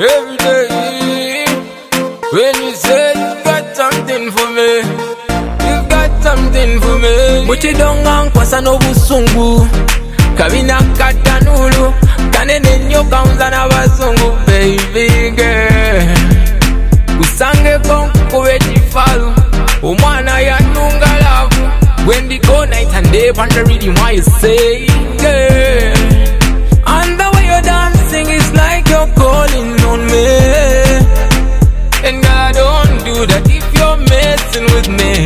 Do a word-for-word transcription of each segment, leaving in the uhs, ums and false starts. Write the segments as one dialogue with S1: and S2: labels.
S1: every day. When you say you got something for me, you got something for me. Muchidonga nkwasa n'obusungu, kabina katanulu, kanene nnyo kaunza n'abazungu, baby girl. Kusange konkube chifalu, umwana yanunga lavu. When we go night and day, wonder really why you say, girl. And the way you're dancing is like you're calling on me. And girl, I don't do that if you're messing with me.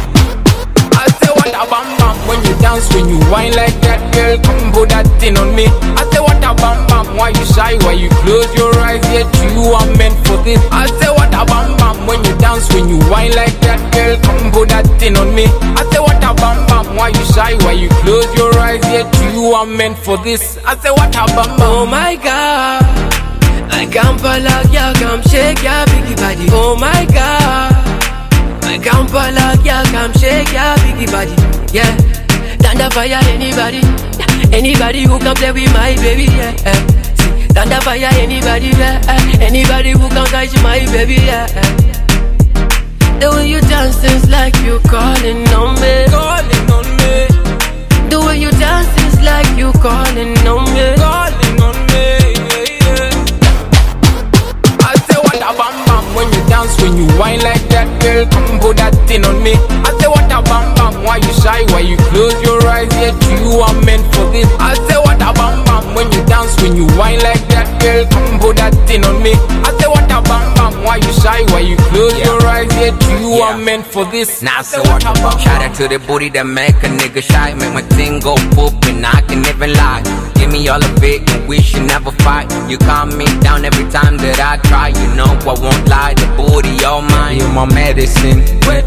S1: I say what a bam bam when you dance, when you whine like that, girl, come put that thing on me. I say what a bam bam, why you shy, why you close your eyes, yet you are meant for this. I say what a bam bam when you dance, when you whine like that, girl, come put that thing on me. I say what a bam bam, why you shy, why you close your eyes, yet you are meant for this. I say what a bam bam.
S2: Oh my God, I can't like ya, come shake ya biggie body. Oh my God, I can't like ya, come shake ya biggie body. Yeah, thunder fire anybody, anybody who can play with my baby. Yeah, see, thunder fire anybody, yeah, anybody who can touch my baby. Yeah, the way you dance is like you calling on me,
S1: Calling on me,
S2: the way you dance is like you calling on me,
S1: calling on me, yeah, yeah. I say what a bam bam when you dance, when you whine like that, girl, come put that thing on me. I say what a bam bam, why you shy, why you close your eyes, yet you are meant for this. I say what a bam bam when you dance, when you whine like that, girl, come put that thing on me. I say what a bam bam, why you shy, why you close yeah. your eyes, yet you yeah. are meant for this.
S3: Now so what a bam. Shout out to the booty that make a nigga shy, make my thing go poop and I can never lie. Give me all of it and we should never fight. You calm me down every time that I try. You know I won't lie, the booty all mine. You're my medicine.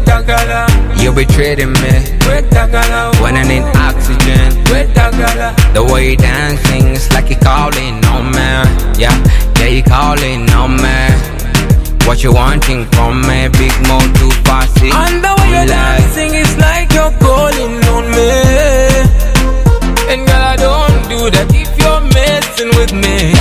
S3: You be treating me when I need oxygen. The way you dancing is like you calling on me. Yeah, yeah, you calling on me. What you wanting from me? Big more too fast.
S1: And the way you're dancing is like you're calling on me. And girl, I don't do that if you're messing with me.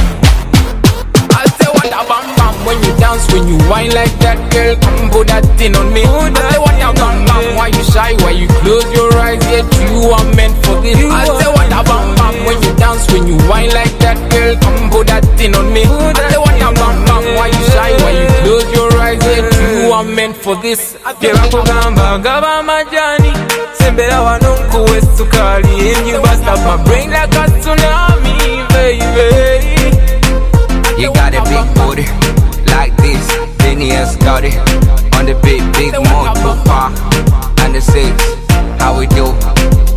S1: I say what a bam bam when you dance, when you whine like that, girl, come put that thing on me. I say what a bam bam, why you shy, why you close your eyes, yet you are meant for this. I say what a bam bam when you dance, when you whine like that, girl, come put that thing on me. I say what a bam bam, why you shy, why you close your eyes, yet you are meant for this. Gamba gaba majani, sembera wanonku wesukali, and you bust up my brain like a tsunami, baby.
S3: You got a big booty like this, Phineas got it on the big, big motor car, and the six, how we do.